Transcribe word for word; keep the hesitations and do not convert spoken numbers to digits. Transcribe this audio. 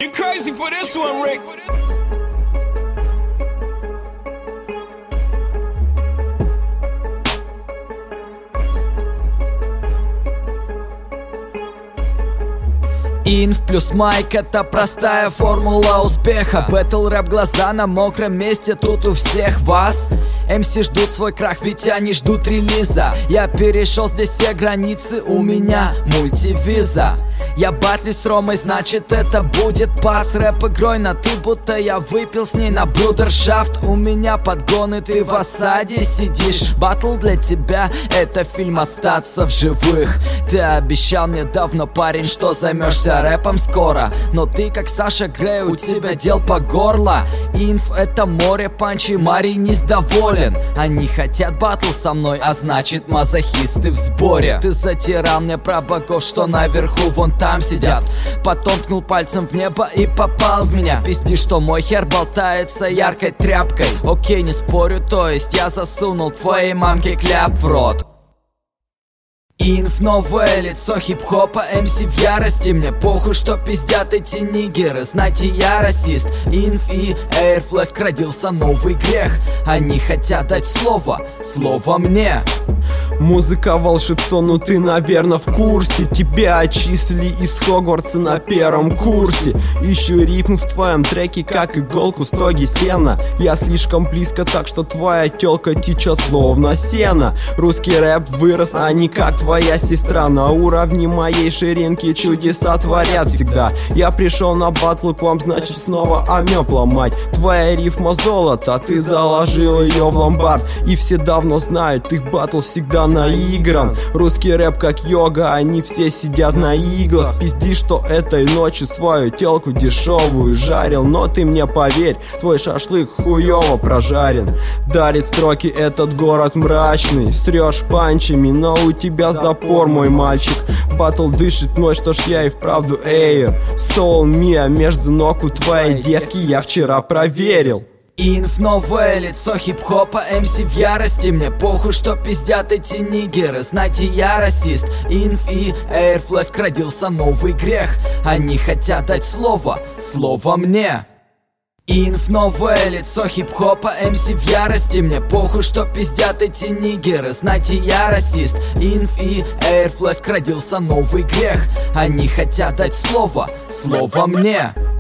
You crazy for this one, Rick. Инф плюс майк — это простая формула успеха. Бэтл рэп, глаза на мокром месте, тут у всех вас. эм си ждут свой крах, ведь они ждут релиза. Я перешел здесь все границы, у меня мультивиза. Я батлюсь с Ромой, значит это будет пас. Рэп игрой на ты, будто я выпил с ней на брудершафт. У меня подгоны, ты в осаде сидишь. Батл для тебя — это фильм «Остаться в живых». Ты обещал мне давно, парень, что займешься рэпом скоро. Но ты как Саша Грей, у тебя дел по горло. Инф — это море панчи, Марий недоволен. Они хотят батл со мной, а значит мазохисты в сборе. Ты затирал мне про богов, что наверху вон там сидят. Потом ткнул пальцем в небо и попал в меня. Пизди, что мой хер болтается яркой тряпкой. Окей, не спорю, то есть я засунул твоей мамке кляп в рот. Инф — новое лицо хип-хопа, эм си в ярости. Мне похуй, что пиздят эти нигеры, знайте, я расист. Инф и Airflask родился новый грех. Они хотят дать слово, слово мне. Музыка волшебство, ну ты, наверное, в курсе. Тебя отчислили из Хогвартса на первом курсе. Ищу ритм в твоем треке, как иголку в стоге сена. Я слишком близко, так что твоя тёлка течет словно сено. Русский рэп вырос, а не как твоя сестра. На уровне моей ширинки чудеса творят всегда. Я пришел на батл к вам, значит снова амёб ломать. Твоя рифма золото, ты заложил ее в ломбард. И все давно знают, их батл всегда наигран. Русский рэп как йога, они все сидят на иглах. Пизди, что этой ночью свою телку дешевую жарил. Но ты мне поверь, твой шашлык хуёво прожарен. Дарит строки этот город мрачный. Стрёшь панчами, но у тебя запор, мой мальчик. Батл дышит ночь, что ж я и вправду эйр. Soul Mia между ног у твоей девки я вчера проверил. Инф — новое лицо хип-хопа, эм си в ярости. Мне похуй, что пиздят эти нигеры, знайте, я расист. Инф и Airflask родился новый грех. Они хотят дать слово, слово мне. Инф — новое лицо хип-хопа, эм си в ярости. Мне похуй, что пиздят эти нигеры, знайте, я расист. Инф и Airflask родился новый грех. Они хотят дать слово, слово мне.